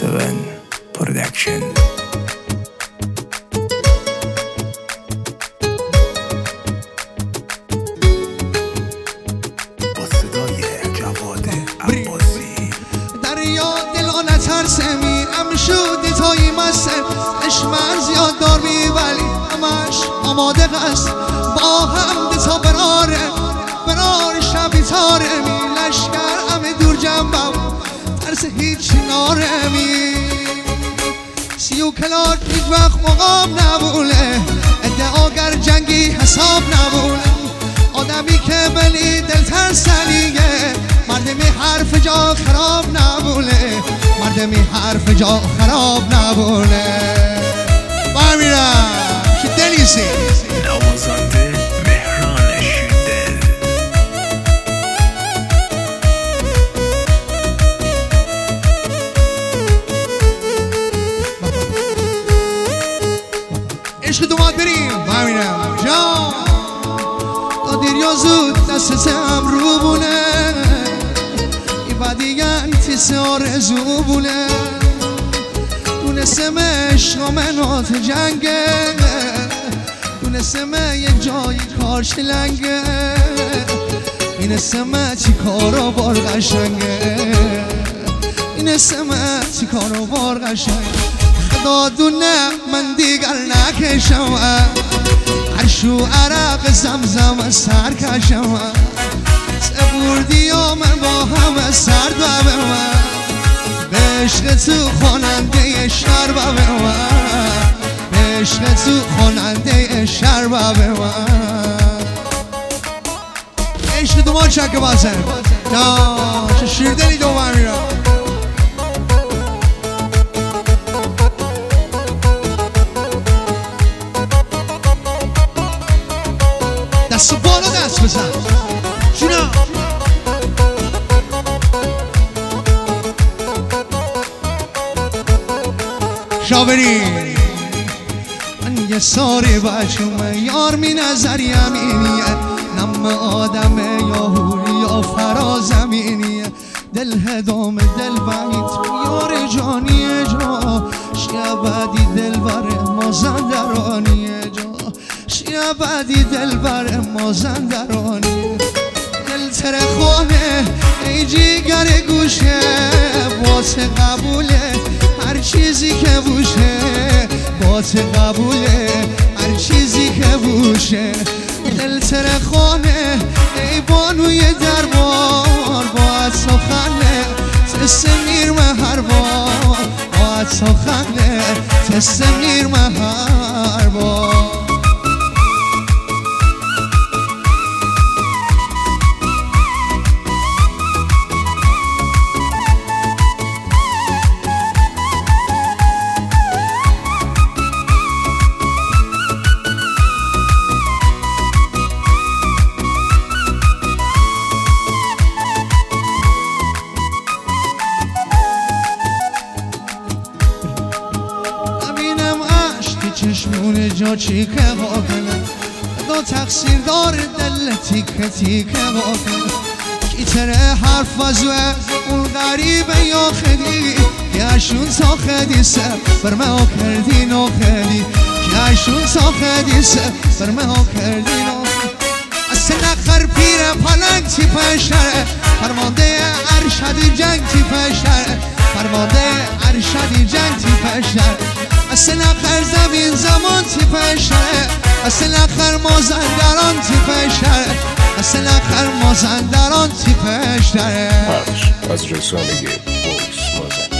7 Production. با صدای جواد عباسی. دریا دلا نترسه میرم شودی تایی مسته اشمر زیاد دار بی ولی همش آماده قصد با هم تا برار شبی تاره می لشکر همه دور جنبم ترس هیچ ناره می سی و کلار هیچ وقت مقام نبوله ادعاگر جنگی حساب نبوله آدمی که بلی دل ترسنیه مردمی حرف جا خراب نبوله مردمی حرف جا خراب نبوله برمیرم که دلیسی نوازنده مهران شیردل. عشق دومات بریم برمیرم جان تا دیر یا زود دستم رو بونه ای بدی انتیس آرزو بونه دونستم عشق منات جنگه دونستم یک جایی کار شلنگه اینستم چی کارا بار قشنگه اینستم چی کارا بار قشنگه خدا دونه من دیگر نکشم عرشو عرق زمزم سر کشم سبوردی و من با همه سرد و به من به عشق تو خواننده شر و به من به عشق تو خواننده شر و به من عشق دومان چکه بازه نه چه شیردلی دوبار میرم دست بالا دست بزن جونا شاوری من یه ساری بچم یار می نظری امینیه نم آدم یا هوری یا فرازمینیه دل هدام دل بایت یار جانیه جا شیعه بدی دل بر مازندرانیه جا شیعه بدی دل بر مازندرانیه دل ترخونه ای جیگر گوشه واسه قبوله هر چیزی که بوشه واسه قبوله هر چیزی که بوشه دل ترخونه ای بانوی دربار باید سخنه تست میرمه هر بار باید سخنه تست میرمه هر بار چشمون جا چیکه واکنه دو تقصیر دار دل تیکه تیکه واکنه کی تره حرف وزوه اون غریبه یا خیلی کیشون تا خیلی سر برمه ها کردی نو خیلی کیشون تا خیلی سر برمه ها کردی نو اصل نخر پیر پلنگ تی پشتره فرمانده ارشدی جنگ تی پشتره فرمانده ارشدی جنگ تی پشتره اصل آخر زمین زمان تی پشتره اصل آخر مازندران تی پشتره اصل آخر مازندران تی پشتره از رسانه بویس مازندران.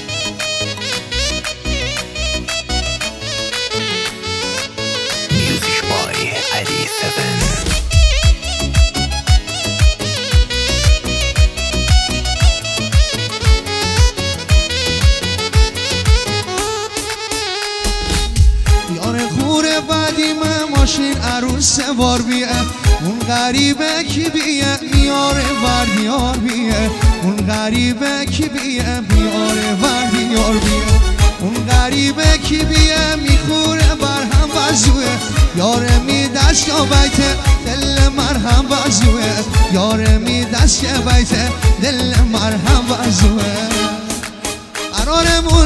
Music by علی 7. ماشین عروس سوار بیه اون غریبه کی بیه میاره وردیار بیه اون غریبه کی بیه میاره وردیار بیه اون غریبه کی بیه میخوره برهم وزوه یاره می دست یا بیته دل مرهم وزوه یاره می دست یا بیته دل مرهم وزوه قرارمون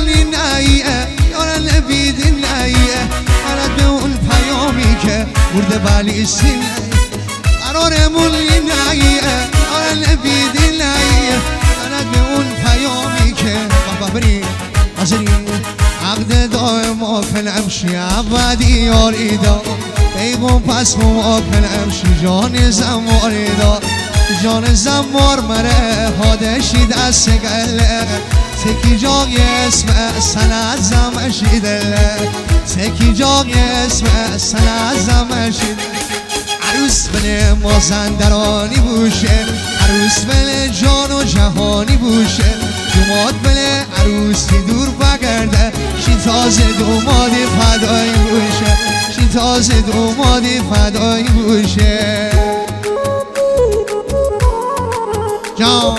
نیه یارن بیدین نیه برد به اون پیامی که برده بلیسین قرارمون نیه یارن بیدین نیه برد به اون پیامی که بابا بریم حاضرین عقد دائما کنم شی عبدی یاری دا بیگم پس ما کنم شی جان زماری دا جان زمار مره حادشی دست گله تکی جای اسم سنت زمشی دله تکی جای اسم سنت زمشی عروس بله مازندرانی بوشه عروس بله جان و جهانی بوشه دوماد بله عروسی دور بگرده شی تازه دومادی فدایی بوشه شی تازه دومادی فدایی بوشه جان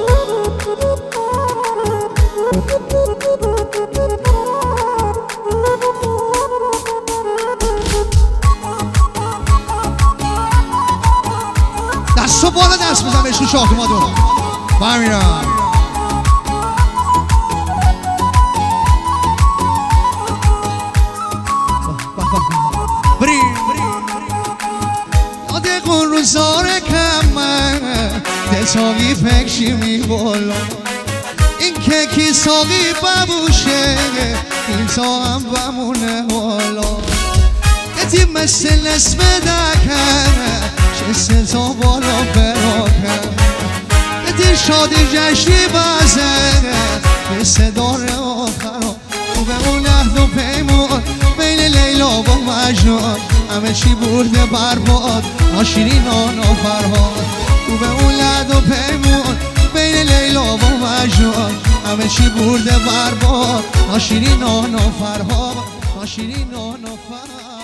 دستو بالا دست بزن بهش تو شاخ مادو برمیرم بریم یاد قون روزار کمه دلتاقی فکشی می بالا این که کی ساقی ببوشه این تا هم بمونه حالا یتی مثل نسم دکن چه تا بالا براکن یتی شادی جشنی بزنه به صدار آخرا و به اون عهد و پیمون بین لیلا و مجنون همه چی برده برباد ناشیرین آن و فرهاد و به اون عهد و پیمون بین لیلا و مجنون همه چی برده برباد ناشیرین آن و فرهاد ناشیرین آن و فرهاد